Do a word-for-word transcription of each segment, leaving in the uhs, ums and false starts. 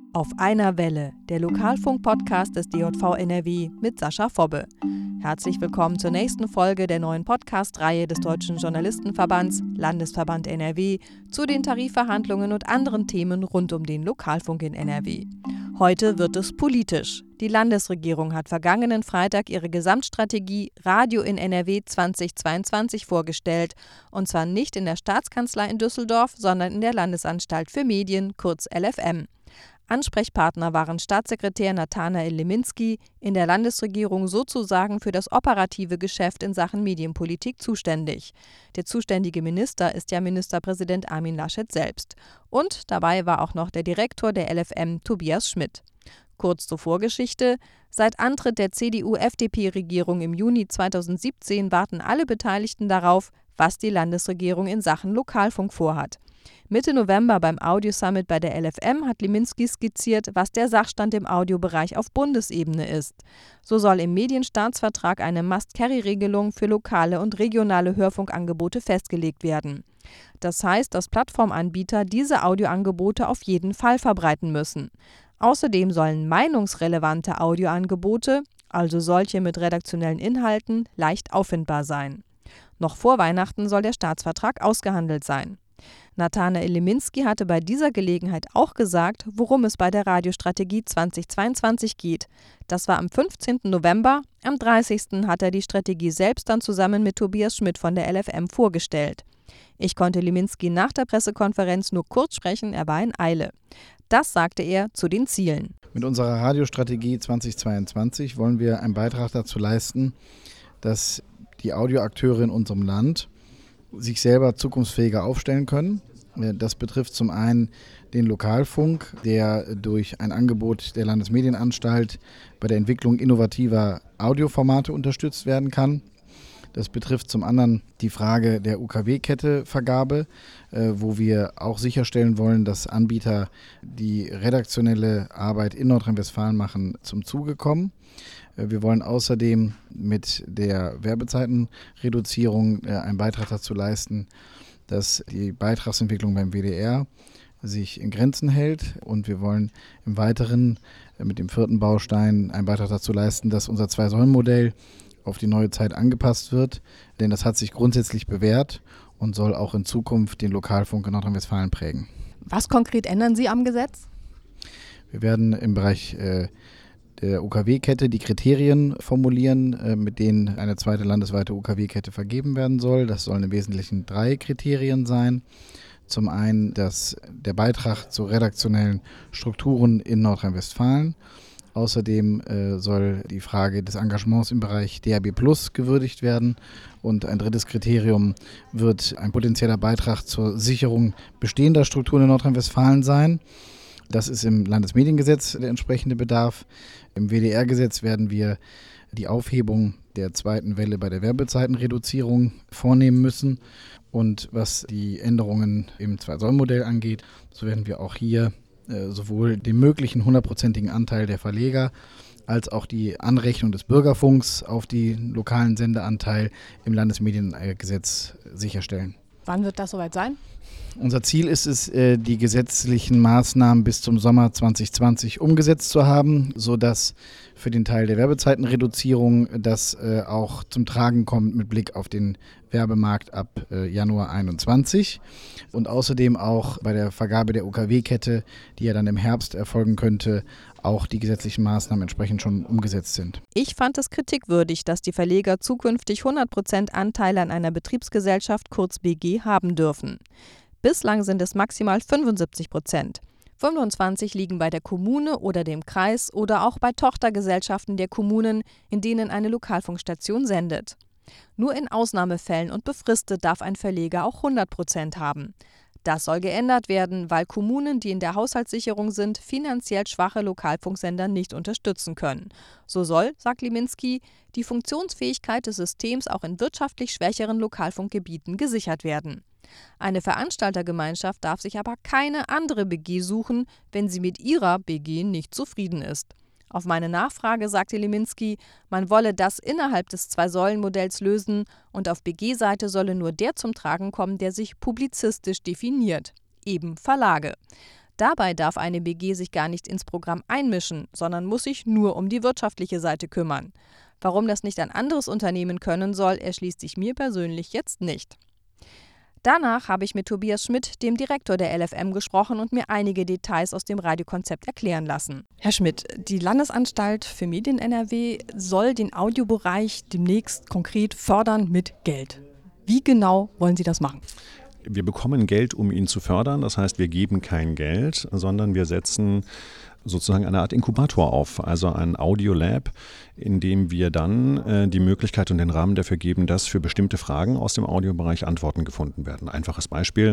Auf einer Welle, der Lokalfunk-Podcast des D J V N R W mit Sascha Fobbe. Herzlich willkommen zur nächsten Folge der neuen Podcast-Reihe des Deutschen Journalistenverbands, Landesverband N R W, zu den Tarifverhandlungen und anderen Themen rund um den Lokalfunk in N R W. Heute wird es politisch. Die Landesregierung hat vergangenen Freitag ihre Gesamtstrategie Radio in N R W zweitausendzweiundzwanzig vorgestellt. Und zwar nicht in der Staatskanzlei in Düsseldorf, sondern in der Landesanstalt für Medien, kurz L F M. Ansprechpartner waren Staatssekretär Nathanael Leminski, in der Landesregierung sozusagen für das operative Geschäft in Sachen Medienpolitik zuständig. Der zuständige Minister ist ja Ministerpräsident Armin Laschet selbst. Und dabei war auch noch der Direktor der L F M, Tobias Schmidt. Kurz zur Vorgeschichte: Seit Antritt der C D U F D P-Regierung im Juni zweitausendsiebzehn warten alle Beteiligten darauf, was die Landesregierung in Sachen Lokalfunk vorhat. Mitte November beim Audio-Summit bei der L F M hat Leminski skizziert, was der Sachstand im Audiobereich auf Bundesebene ist. So soll im Medienstaatsvertrag eine Must-Carry-Regelung für lokale und regionale Hörfunkangebote festgelegt werden. Das heißt, dass Plattformanbieter diese Audioangebote auf jeden Fall verbreiten müssen. Außerdem sollen meinungsrelevante Audioangebote, also solche mit redaktionellen Inhalten, leicht auffindbar sein. Noch vor Weihnachten soll der Staatsvertrag ausgehandelt sein. Nathanael Leminski hatte bei dieser Gelegenheit auch gesagt, worum es bei der Radiostrategie zweitausendzweiundzwanzig geht. Das war am fünfzehnten November, am dreißigsten hat er die Strategie selbst dann zusammen mit Tobias Schmidt von der L F M vorgestellt. Ich konnte Leminski nach der Pressekonferenz nur kurz sprechen, er war in Eile. Das sagte er zu den Zielen. Mit unserer Radiostrategie zweitausendzweiundzwanzig wollen wir einen Beitrag dazu leisten, dass die Audioakteure in unserem Land sich selber zukunftsfähiger aufstellen können. Das betrifft zum einen den Lokalfunk, der durch ein Angebot der Landesmedienanstalt bei der Entwicklung innovativer Audioformate unterstützt werden kann. Das betrifft zum anderen die Frage der U K W-Kette-Vergabe, äh, wo wir auch sicherstellen wollen, dass Anbieter, die redaktionelle Arbeit in Nordrhein-Westfalen machen, zum Zuge kommen. Äh, wir wollen außerdem mit der Werbezeitenreduzierung äh, einen Beitrag dazu leisten, dass die Beitragsentwicklung beim W D R sich in Grenzen hält. Und wir wollen im Weiteren äh, mit dem vierten Baustein einen Beitrag dazu leisten, dass unser Zwei-Säulen-Modell auf die neue Zeit angepasst wird, denn das hat sich grundsätzlich bewährt und soll auch in Zukunft den Lokalfunk in Nordrhein-Westfalen prägen. Was konkret ändern Sie am Gesetz? Wir werden im Bereich äh, der U K W-Kette die Kriterien formulieren, äh, mit denen eine zweite landesweite U K W-Kette vergeben werden soll. Das sollen im Wesentlichen drei Kriterien sein. Zum einen dass der Beitrag zu redaktionellen Strukturen in Nordrhein-Westfalen. Außerdem äh, soll die Frage des Engagements im Bereich D A B plus gewürdigt werden. Und ein drittes Kriterium wird ein potenzieller Beitrag zur Sicherung bestehender Strukturen in Nordrhein-Westfalen sein. Das ist im Landesmediengesetz der entsprechende Bedarf. Im W D R-Gesetz werden wir die Aufhebung der zweiten Welle bei der Werbezeitenreduzierung vornehmen müssen. Und was die Änderungen im Zwei-Säulen-Modell angeht, so werden wir auch hier sowohl den möglichen hundertprozentigen Anteil der Verleger als auch die Anrechnung des Bürgerfunks auf die lokalen Sendeanteil im Landesmediengesetz sicherstellen. Wann wird das soweit sein? Unser Ziel ist es, die gesetzlichen Maßnahmen bis zum Sommer zweitausendzwanzig umgesetzt zu haben, sodass für den Teil der Werbezeitenreduzierung das auch zum Tragen kommt mit Blick auf den Werbemarkt ab Januar einundzwanzig und außerdem auch bei der Vergabe der U K W-Kette, die ja dann im Herbst erfolgen könnte, auch die gesetzlichen Maßnahmen entsprechend schon umgesetzt sind. Ich fand es kritikwürdig, dass die Verleger zukünftig hundert Prozent Anteile an einer Betriebsgesellschaft, kurz B G, haben dürfen. Bislang sind es maximal fünfundsiebzig Prozent. fünfundzwanzig liegen bei der Kommune oder dem Kreis oder auch bei Tochtergesellschaften der Kommunen, in denen eine Lokalfunkstation sendet. Nur in Ausnahmefällen und befristet darf ein Verleger auch hundert Prozent haben. Das soll geändert werden, weil Kommunen, die in der Haushaltssicherung sind, finanziell schwache Lokalfunksender nicht unterstützen können. So soll, sagt Leminski, die Funktionsfähigkeit des Systems auch in wirtschaftlich schwächeren Lokalfunkgebieten gesichert werden. Eine Veranstaltergemeinschaft darf sich aber keine andere B G suchen, wenn sie mit ihrer B G nicht zufrieden ist. Auf meine Nachfrage sagte Leminski, man wolle das innerhalb des Zwei-Säulen-Modells lösen und auf B G-Seite solle nur der zum Tragen kommen, der sich publizistisch definiert, eben Verlage. Dabei darf eine B G sich gar nicht ins Programm einmischen, sondern muss sich nur um die wirtschaftliche Seite kümmern. Warum das nicht ein anderes Unternehmen können soll, erschließt sich mir persönlich jetzt nicht. Danach habe ich mit Tobias Schmidt, dem Direktor der L F M, gesprochen und mir einige Details aus dem Radiokonzept erklären lassen. Herr Schmidt, die Landesanstalt für Medien N R W soll den Audiobereich demnächst konkret fördern mit Geld. Wie genau wollen Sie das machen? Wir bekommen Geld, um ihn zu fördern. Das heißt, wir geben kein Geld, sondern wir setzen sozusagen eine Art Inkubator auf, also ein Audiolab, in dem wir dann äh, die Möglichkeit und den Rahmen dafür geben, dass für bestimmte Fragen aus dem Audiobereich Antworten gefunden werden. Einfaches Beispiel,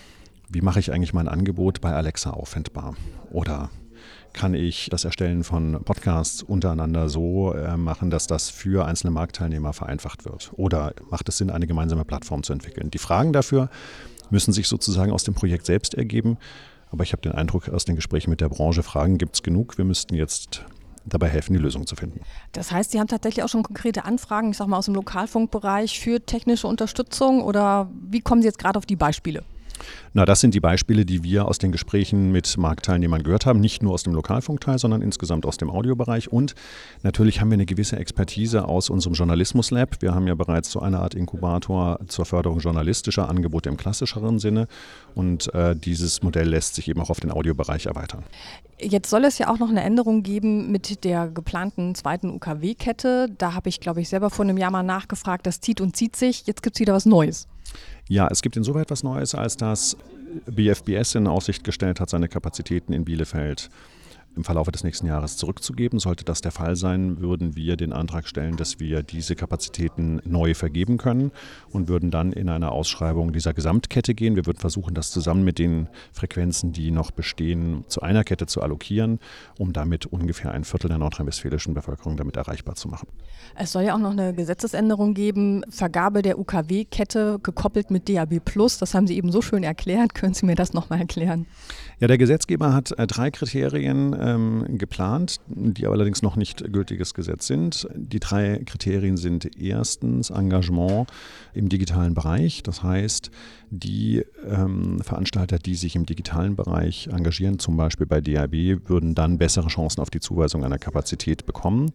wie mache ich eigentlich mein Angebot bei Alexa auffindbar? Oder kann ich das Erstellen von Podcasts untereinander so äh, machen, dass das für einzelne Marktteilnehmer vereinfacht wird? Oder macht es Sinn, eine gemeinsame Plattform zu entwickeln? Die Fragen dafür müssen sich sozusagen aus dem Projekt selbst ergeben. Aber ich habe den Eindruck, aus den Gesprächen mit der Branche, Fragen gibt es genug. Wir müssten jetzt dabei helfen, die Lösung zu finden. Das heißt, Sie haben tatsächlich auch schon konkrete Anfragen, ich sag mal aus dem Lokalfunkbereich für technische Unterstützung, oder wie kommen Sie jetzt gerade auf die Beispiele? Na, das sind die Beispiele, die wir aus den Gesprächen mit Marktteilnehmern gehört haben. Nicht nur aus dem Lokalfunkteil, sondern insgesamt aus dem Audiobereich. Und natürlich haben wir eine gewisse Expertise aus unserem Journalismus-Lab. Wir haben ja bereits so eine Art Inkubator zur Förderung journalistischer Angebote im klassischeren Sinne. Und äh, dieses Modell lässt sich eben auch auf den Audiobereich erweitern. Jetzt soll es ja auch noch eine Änderung geben mit der geplanten zweiten U K W-Kette. Da habe ich, glaube ich, selber vor einem Jahr mal nachgefragt. Das zieht und zieht sich. Jetzt gibt es wieder was Neues. Ja, es gibt insoweit was Neues, als dass B F B S in Aussicht gestellt hat, seine Kapazitäten in Bielefeld im Verlauf des nächsten Jahres zurückzugeben. Sollte das der Fall sein, würden wir den Antrag stellen, dass wir diese Kapazitäten neu vergeben können und würden dann in eine Ausschreibung dieser Gesamtkette gehen. Wir würden versuchen, das zusammen mit den Frequenzen, die noch bestehen, zu einer Kette zu allokieren, um damit ungefähr ein Viertel der nordrhein-westfälischen Bevölkerung damit erreichbar zu machen. Es soll ja auch noch eine Gesetzesänderung geben, Vergabe der U K W-Kette gekoppelt mit D A B plus. Das haben Sie eben so schön erklärt. Können Sie mir das nochmal erklären? Ja, der Gesetzgeber hat äh, drei Kriterien ähm, geplant, die allerdings noch nicht gültiges Gesetz sind. Die drei Kriterien sind erstens Engagement im digitalen Bereich. Das heißt, die ähm, Veranstalter, die sich im digitalen Bereich engagieren, zum Beispiel bei D A B, würden dann bessere Chancen auf die Zuweisung einer Kapazität bekommen.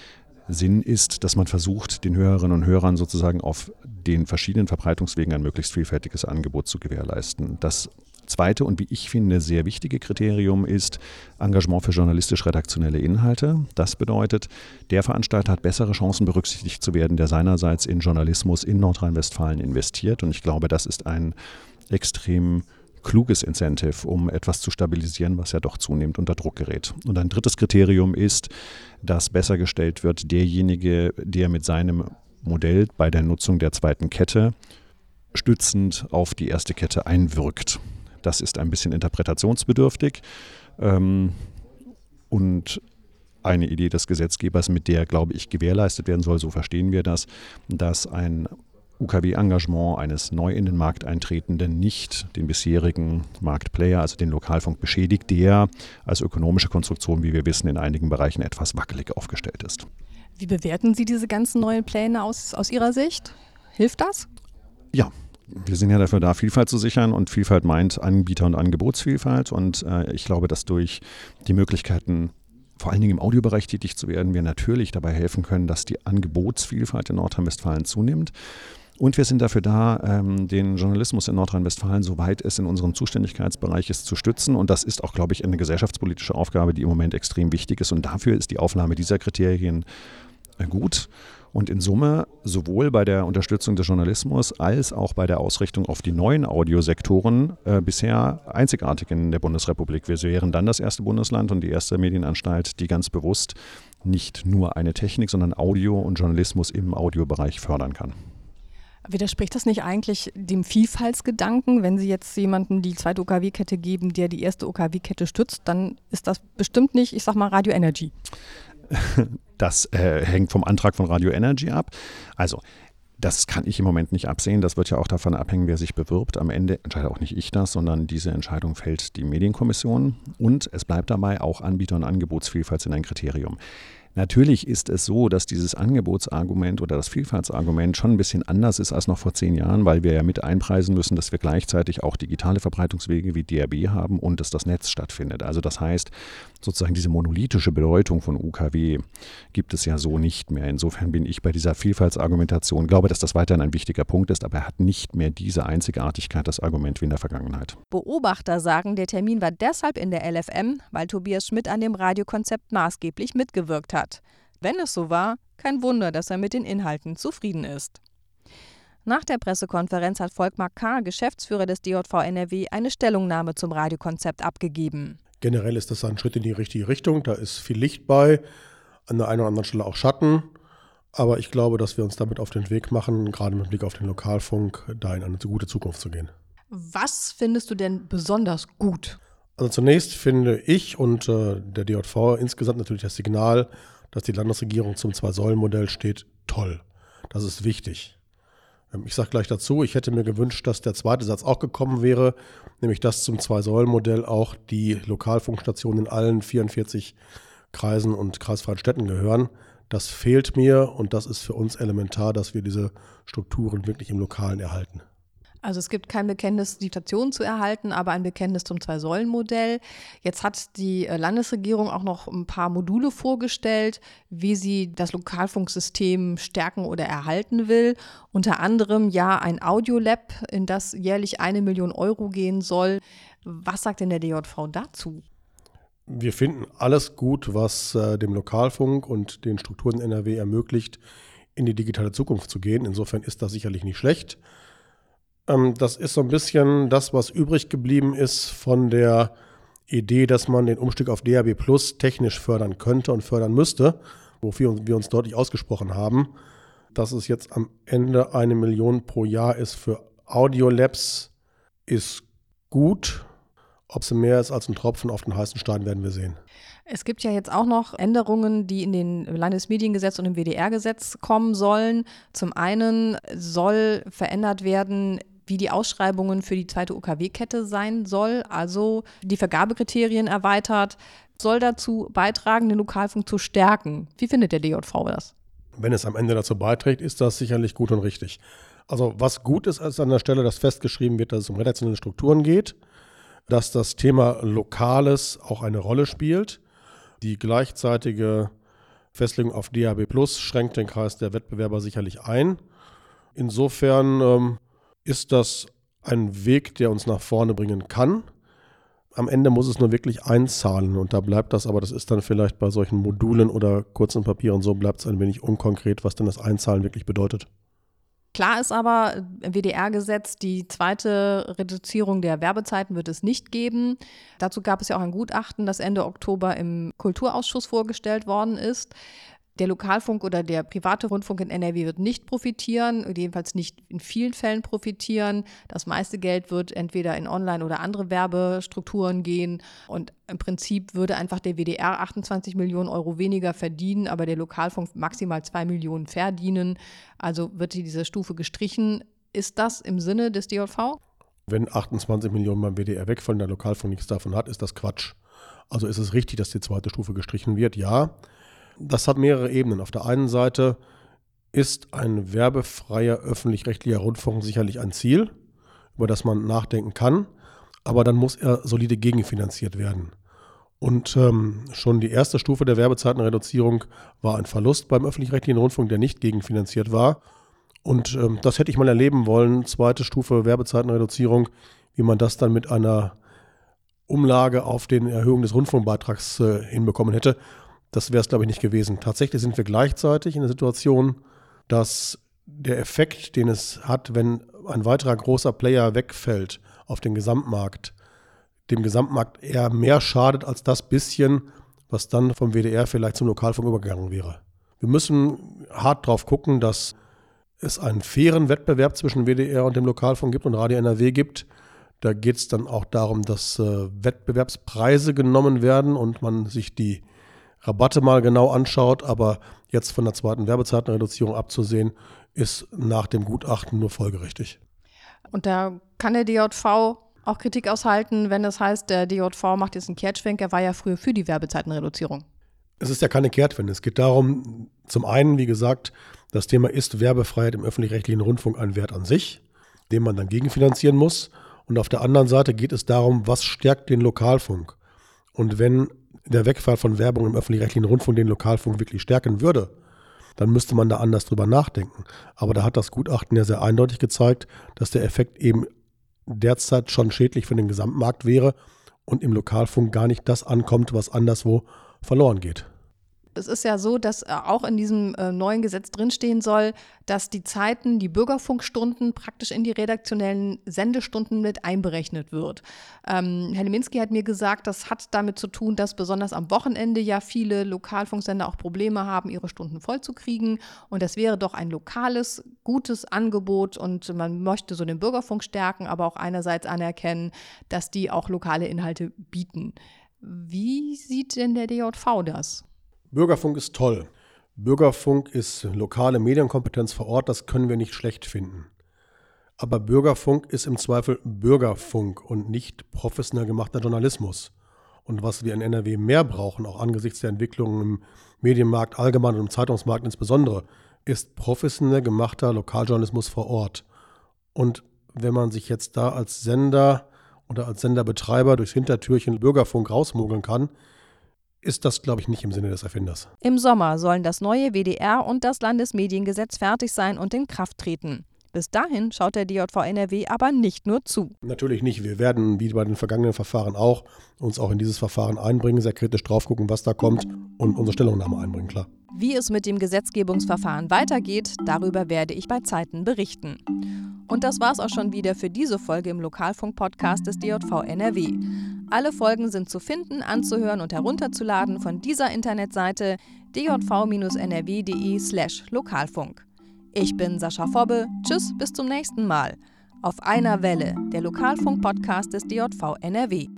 Sinn ist, dass man versucht, den Hörerinnen und Hörern sozusagen auf den verschiedenen Verbreitungswegen ein möglichst vielfältiges Angebot zu gewährleisten. Das zweite und wie ich finde sehr wichtige Kriterium ist Engagement für journalistisch-redaktionelle Inhalte. Das bedeutet, der Veranstalter hat bessere Chancen, berücksichtigt zu werden, der seinerseits in Journalismus in Nordrhein-Westfalen investiert. Und ich glaube, das ist ein extrem kluges Incentive, um etwas zu stabilisieren, was ja doch zunehmend unter Druck gerät. Und ein drittes Kriterium ist, dass besser gestellt wird, derjenige, der mit seinem Modell bei der Nutzung der zweiten Kette stützend auf die erste Kette einwirkt. Das ist ein bisschen interpretationsbedürftig ähm, und eine Idee des Gesetzgebers, mit der, glaube ich, gewährleistet werden soll, so verstehen wir das, dass ein U K W-Engagement eines neu in den Markt eintretenden nicht den bisherigen Marktplayer, also den Lokalfunk, beschädigt, der als ökonomische Konstruktion, wie wir wissen, in einigen Bereichen etwas wackelig aufgestellt ist. Wie bewerten Sie diese ganzen neuen Pläne aus, aus Ihrer Sicht? Hilft das? Ja. Wir sind ja dafür da, Vielfalt zu sichern, und Vielfalt meint Anbieter- und Angebotsvielfalt, und äh, ich glaube, dass durch die Möglichkeiten, vor allen Dingen im Audiobereich tätig zu werden, wir natürlich dabei helfen können, dass die Angebotsvielfalt in Nordrhein-Westfalen zunimmt. Und wir sind dafür da, ähm, den Journalismus in Nordrhein-Westfalen, soweit es in unserem Zuständigkeitsbereich ist, zu stützen. Und das ist auch, glaube ich, eine gesellschaftspolitische Aufgabe, die im Moment extrem wichtig ist. Und dafür ist die Aufnahme dieser Kriterien äh, gut. Und in Summe sowohl bei der Unterstützung des Journalismus als auch bei der Ausrichtung auf die neuen Audiosektoren äh, bisher einzigartig in der Bundesrepublik. Wir wären dann das erste Bundesland und die erste Medienanstalt, die ganz bewusst nicht nur eine Technik, sondern Audio und Journalismus im Audiobereich fördern kann. Widerspricht das nicht eigentlich dem Vielfaltsgedanken? Wenn Sie jetzt jemandem die zweite U K W-Kette geben, der die erste U K W-Kette stützt, dann ist das bestimmt nicht, ich sag mal, Radio Energy. Das äh, hängt vom Antrag von Radio Energy ab. Also, das kann ich im Moment nicht absehen. Das wird ja auch davon abhängen, wer sich bewirbt. Am Ende entscheide auch nicht ich das, sondern diese Entscheidung fällt die Medienkommission. Und es bleibt dabei, auch Anbieter- und Angebotsvielfalt sind ein Kriterium. Natürlich ist es so, dass dieses Angebotsargument oder das Vielfaltsargument schon ein bisschen anders ist als noch vor zehn Jahren, weil wir ja mit einpreisen müssen, dass wir gleichzeitig auch digitale Verbreitungswege wie D A B haben und dass das Netz stattfindet. Also das heißt, sozusagen diese monolithische Bedeutung von U K W gibt es ja so nicht mehr. Insofern bin ich bei dieser Vielfaltsargumentation, glaube, dass das weiterhin ein wichtiger Punkt ist, aber er hat nicht mehr diese Einzigartigkeit, das Argument wie in der Vergangenheit. Beobachter sagen, der Termin war deshalb in der L F M, weil Tobias Schmidt an dem Radiokonzept maßgeblich mitgewirkt hat. Wenn es so war, kein Wunder, dass er mit den Inhalten zufrieden ist. Nach der Pressekonferenz hat Volkmar Kahr, Geschäftsführer des D J V N R W, eine Stellungnahme zum Radiokonzept abgegeben. Generell ist das ein Schritt in die richtige Richtung, da ist viel Licht bei, an der einen oder anderen Stelle auch Schatten. Aber ich glaube, dass wir uns damit auf den Weg machen, gerade mit Blick auf den Lokalfunk, da in eine gute Zukunft zu gehen. Was findest du denn besonders gut? Also zunächst finde ich und äh, der D J V insgesamt natürlich das Signal, dass die Landesregierung zum Zwei-Säulen-Modell steht, toll. Das ist wichtig. Ähm, ich sage gleich dazu, ich hätte mir gewünscht, dass der zweite Satz auch gekommen wäre, nämlich dass zum Zwei-Säulen-Modell auch die Lokalfunkstationen in allen vierundvierzig Kreisen und kreisfreien Städten gehören. Das fehlt mir und das ist für uns elementar, dass wir diese Strukturen wirklich im Lokalen erhalten. Also es gibt kein Bekenntnis, die Station zu erhalten, aber ein Bekenntnis zum Zwei-Säulen-Modell. Jetzt hat die Landesregierung auch noch ein paar Module vorgestellt, wie sie das Lokalfunksystem stärken oder erhalten will. Unter anderem ja ein Audiolab, in das jährlich eine Million Euro gehen soll. Was sagt denn der D J V dazu? Wir finden alles gut, was äh, dem Lokalfunk und den Strukturen in N R W ermöglicht, in die digitale Zukunft zu gehen. Insofern ist das sicherlich nicht schlecht. Ähm, das ist so ein bisschen das, was übrig geblieben ist von der Idee, dass man den Umstieg auf D A B Plus technisch fördern könnte und fördern müsste, wofür wir uns deutlich ausgesprochen haben. Dass es jetzt am Ende eine Million pro Jahr ist für Audiolabs, ist gut. Ob sie mehr ist als ein Tropfen auf den heißen Stein, werden wir sehen. Es gibt ja jetzt auch noch Änderungen, die in den Landesmediengesetz und im W D R-Gesetz kommen sollen. Zum einen soll verändert werden, wie die Ausschreibungen für die zweite U K W-Kette sein soll, also die Vergabekriterien erweitert, soll dazu beitragen, den Lokalfunk zu stärken. Wie findet der D J V das? Wenn es am Ende dazu beiträgt, ist das sicherlich gut und richtig. Also was gut ist, ist an der Stelle, dass festgeschrieben wird, dass es um redaktionelle Strukturen geht, dass das Thema Lokales auch eine Rolle spielt. Die gleichzeitige Festlegung auf D A B Plus schränkt den Kreis der Wettbewerber sicherlich ein. Insofern ähm, ist das ein Weg, der uns nach vorne bringen kann. Am Ende muss es nur wirklich einzahlen und da bleibt das, aber das ist dann vielleicht bei solchen Modulen oder kurzen Papieren so, bleibt es ein wenig unkonkret, was denn das Einzahlen wirklich bedeutet. Klar ist aber, im W D R-Gesetz, die zweite Reduzierung der Werbezeiten wird es nicht geben. Dazu gab es ja auch ein Gutachten, das Ende Oktober im Kulturausschuss vorgestellt worden ist. Der Lokalfunk oder der private Rundfunk in N R W wird nicht profitieren, jedenfalls nicht in vielen Fällen profitieren. Das meiste Geld wird entweder in Online- oder andere Werbestrukturen gehen. Und im Prinzip würde einfach der W D R achtundzwanzig Millionen Euro weniger verdienen, aber der Lokalfunk maximal zwei Millionen verdienen. Also wird diese Stufe gestrichen. Ist das im Sinne des D J V? Wenn achtundzwanzig Millionen beim W D R wegfallen, der Lokalfunk nichts davon hat, ist das Quatsch. Also ist es richtig, dass die zweite Stufe gestrichen wird? Ja. Das hat mehrere Ebenen. Auf der einen Seite ist ein werbefreier öffentlich-rechtlicher Rundfunk sicherlich ein Ziel, über das man nachdenken kann, aber dann muss er solide gegenfinanziert werden. Und ähm, schon die erste Stufe der Werbezeitenreduzierung war ein Verlust beim öffentlich-rechtlichen Rundfunk, der nicht gegenfinanziert war. Und ähm, das hätte ich mal erleben wollen, zweite Stufe Werbezeitenreduzierung, wie man das dann mit einer Umlage auf den Erhöhung des Rundfunkbeitrags äh, hinbekommen hätte. Das wäre es, glaube ich, nicht gewesen. Tatsächlich sind wir gleichzeitig in der Situation, dass der Effekt, den es hat, wenn ein weiterer großer Player wegfällt auf den Gesamtmarkt, dem Gesamtmarkt eher mehr schadet als das bisschen, was dann vom W D R vielleicht zum Lokalfunk übergegangen wäre. Wir müssen hart drauf gucken, dass es einen fairen Wettbewerb zwischen W D R und dem Lokalfunk gibt und Radio N R W gibt. Da geht es dann auch darum, dass äh, Wettbewerbspreise genommen werden und man sich die Rabatte mal genau anschaut, aber jetzt von der zweiten Werbezeitenreduzierung abzusehen, ist nach dem Gutachten nur folgerichtig. Und da kann der D J V auch Kritik aushalten, wenn das heißt, der D J V macht jetzt einen Kehrtschwenk, er war ja früher für die Werbezeitenreduzierung. Es ist ja keine Kehrtwende. Es geht darum, zum einen, wie gesagt, das Thema ist Werbefreiheit im öffentlich-rechtlichen Rundfunk ein Wert an sich, den man dann gegenfinanzieren muss. Und auf der anderen Seite geht es darum, was stärkt den Lokalfunk. Und wenn der Wegfall von Werbung im öffentlich-rechtlichen Rundfunk den Lokalfunk wirklich stärken würde, dann müsste man da anders drüber nachdenken. Aber da hat das Gutachten ja sehr eindeutig gezeigt, dass der Effekt eben derzeit schon schädlich für den Gesamtmarkt wäre und im Lokalfunk gar nicht das ankommt, was anderswo verloren geht. Es ist ja so, dass auch in diesem äh, neuen Gesetz drinstehen soll, dass die Zeiten, die Bürgerfunkstunden praktisch in die redaktionellen Sendestunden mit einberechnet wird. Ähm, Herr Leminski hat mir gesagt, das hat damit zu tun, dass besonders am Wochenende ja viele Lokalfunksender auch Probleme haben, ihre Stunden voll zu kriegen. Und das wäre doch ein lokales, gutes Angebot und man möchte so den Bürgerfunk stärken, aber auch einerseits anerkennen, dass die auch lokale Inhalte bieten. Wie sieht denn der D J V das? Bürgerfunk ist toll. Bürgerfunk ist lokale Medienkompetenz vor Ort, das können wir nicht schlecht finden. Aber Bürgerfunk ist im Zweifel Bürgerfunk und nicht professionell gemachter Journalismus. Und was wir in N R W mehr brauchen, auch angesichts der Entwicklungen im Medienmarkt allgemein und im Zeitungsmarkt insbesondere, ist professionell gemachter Lokaljournalismus vor Ort. Und wenn man sich jetzt da als Sender oder als Senderbetreiber durchs Hintertürchen Bürgerfunk rausmogeln kann, ist das, glaube ich, nicht im Sinne des Erfinders. Im Sommer sollen das neue W D R und das Landesmediengesetz fertig sein und in Kraft treten. Bis dahin schaut der D J V N R W aber nicht nur zu. Natürlich nicht. Wir werden, wie bei den vergangenen Verfahren auch, uns auch in dieses Verfahren einbringen, sehr kritisch drauf gucken, was da kommt und unsere Stellungnahme einbringen, klar. Wie es mit dem Gesetzgebungsverfahren weitergeht, darüber werde ich bei Zeiten berichten. Und das war's auch schon wieder für diese Folge im Lokalfunk-Podcast des D J V N R W. Alle Folgen sind zu finden, anzuhören und herunterzuladen von dieser Internetseite d j v Bindestrich n r w punkt d e slash Lokalfunk. Ich bin Sascha Fobbe. Tschüss, bis zum nächsten Mal. Auf einer Welle, der Lokalfunk-Podcast des D J V N R W.